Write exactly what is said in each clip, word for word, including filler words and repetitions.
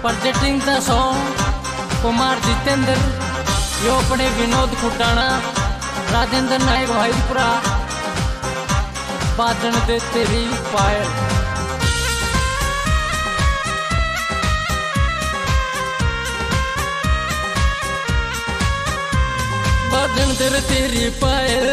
Presenting the song Kumar Jitendra, यो अपने विनोद खुटाना, राजेंद्र नायक भाईपुरा, बाजन दे तेरी पायल। बाजन दे तेरी पायल,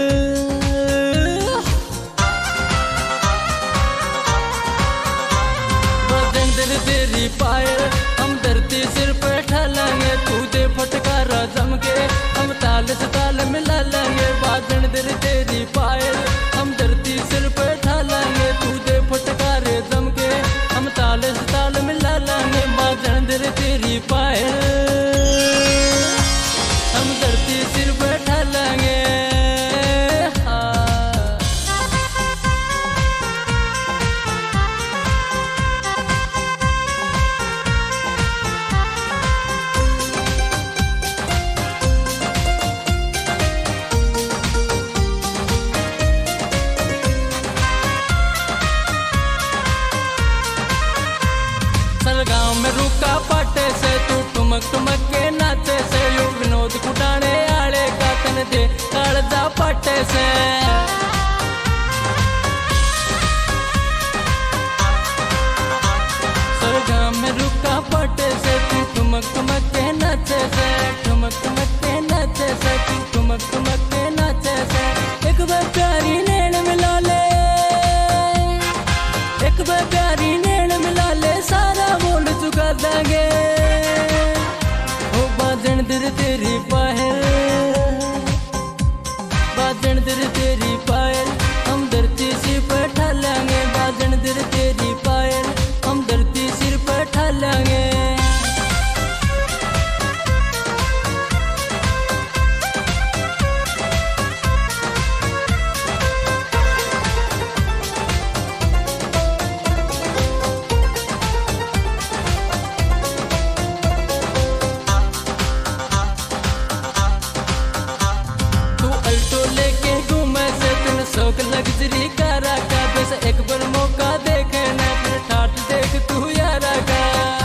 बाजन दे तेरी पायल, हम धरती सिर पे ढालेंगे, तू दे फटकारा जम के, हम ताल से ताल मिला लेंगे। बाजन दे तेरी पायल, हम धरती सिर पे ढालेंगे, तू दे फटकारे जम के, हम ताल से ताल मिला लेंगे। बाजन दे तेरी पायल, हम धरती सिर पे ढालेंगे। गाँव में रुका पाटे से, तू ठुमक ठुमक के नाचे से, यू विनोद कुटाने आले का तन दे कालजा पाटे से। गाँव में रुका पाटे से, तू ठुमक ठुमक के नाचे से, ठुमक ठुमक के नाचे से, तू ठुमक ठुमक के नाचे से। एक बार प्यारी नैन मिला ले, एक बार प्यारी नैन मिला ले, सारा बोल चुका देंगे। ओ बाजन दे तेरी पायल, बाजन दे तेरी पायल, हम धरती सिर पे ढालेंगे। बाजन दे तेरी पायल, हम धरती सिर पे ढालेंगे। शौक लग्जरी का रखा, बस एक बार मौका देखे ना, फिर ठाट देख तू यारा का।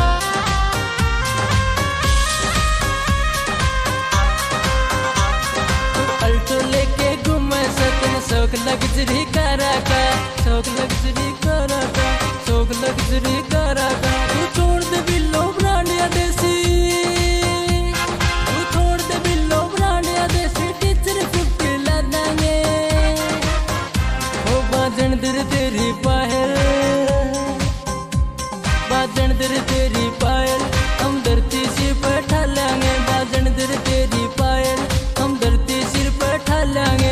तू अल्टो लेके घूमे से, तेने शौक लग्जरी का रखा, शौक लग्जरी का रखा, शौक लग्जरी का रखा। तू छोड़ दे बिल्लो ब्रांडिया देसी, तू छोड़ दे बिल्लो ब्रांडिया देसी, टीचर फिफ्टी ला देंगे। बाजन दे तेरी पायल, बाजन दे तेरी पायल, हम धरती सिर पे ढालेंगे। बाजन दे तेरी पायल, हम धरती सिर पे ढालेंगे।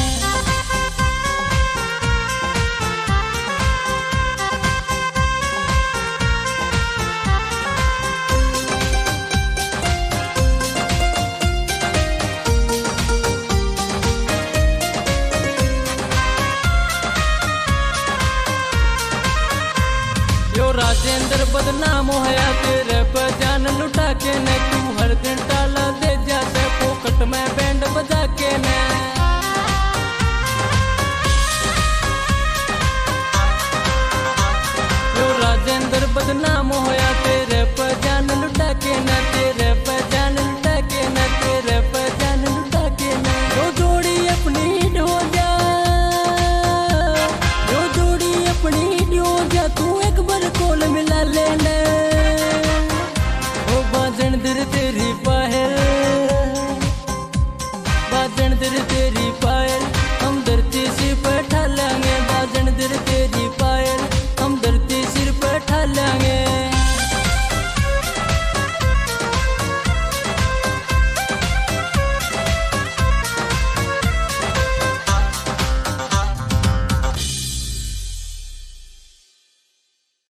राजेंद्र बदनाम होया तेरे पर जान लुटा के ने, तू हर दिन टाला दे जाते पोकट में बैंड बजा के ने। यो राजेंद्र बदनाम होया तेरे पर जान लुटा के ने, तेरे पर जान लुटा के ने, तेरे पर जान लुटा के ने। यो जोड़ी अपनी हो जा, यो जोड़ी अपनी हो जा, तू एक बार कोल मिला लेने। ओ बाजन दे तेरी